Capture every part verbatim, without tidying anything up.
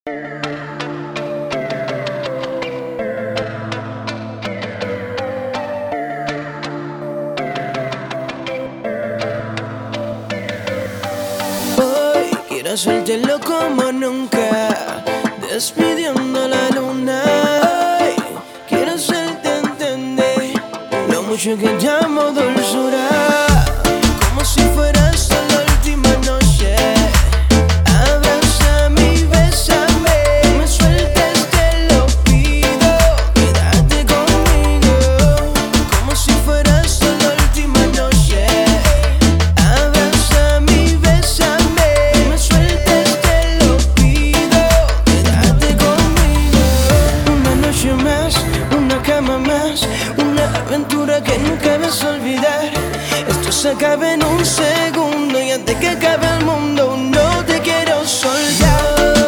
Hoy quiero hacértelo como nunca, despidiendo la luna. Hoy quiero hacerte entender lo mucho que te amo, dulzura. Como si fueras la última noche. Abrázame y bésame. No me sueltes, te lo pido. Quédate conmigo. Como si fueras la última noche. Abrázame y bésame. No me sueltes, te lo pido. Quédate conmigo. Una noche más, una cama más, una aventura que nunca vas a olvidar. Esto se acaba en un segundo y antes que acabe el mundo no te quiero soltar.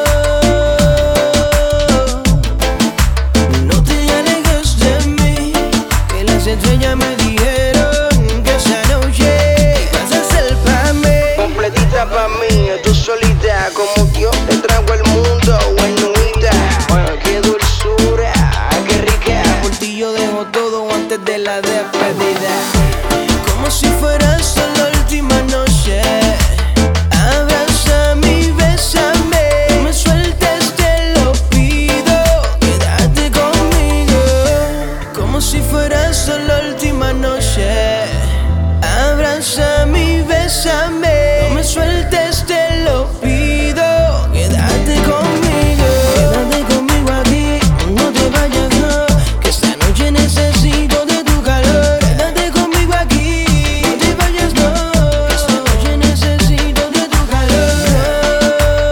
No te alejes de mí, que las estrellas me dijeron que esa noche vas a ser pa' mí. Completita pa' mí, tú solita, como Dios te trajo el mundo, buenita. Bueno, qué dulzura, qué rica. Por ti yo dejo todo antes de la despedida. Como si fueras la última noche. Abrázame y bésame. No me sueltes, te lo pido. Quédate conmigo. Como si fueras la última noche. Abrázame y bésame. No me sueltes, te lo pido. Quédate conmigo. Quédate conmigo aquí, no te vayas, no. Que esta noche necesito de tu calor. Quédate conmigo aquí, no te vayas, no. Que esta noche necesito de tu calor.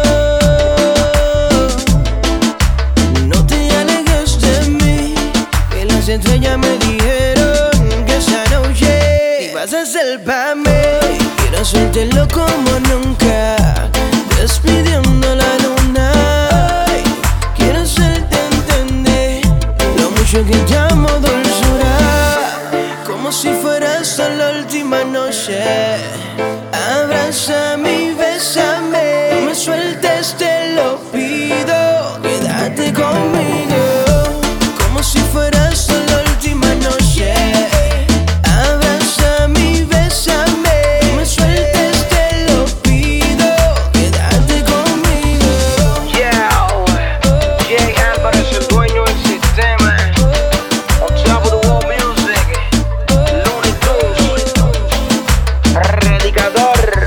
No te alejes de mí, que las estrellas me dijeron que esa noche ibas a ser pa' mí. Quiero hacértelo como nunca, despidiendo la luna. Ay, quiero hacerte entender lo mucho que te amo, dulzura. Como si fueras la última noche. Abrázame y bésame. No me sueltes, te lo pido. Quédate conmigo. Como si fueras la última noche. Abrázame y bésame. No me sueltes, te lo pido. Quédate conmigo. Yeah, Jay Álvarez, el dueño del sistema. On top of the world music, Looney Tunes, Predicador.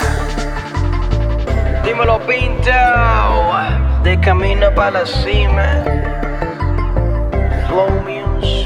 Dímelo, Pinto, de camino para la cima. Flow Music.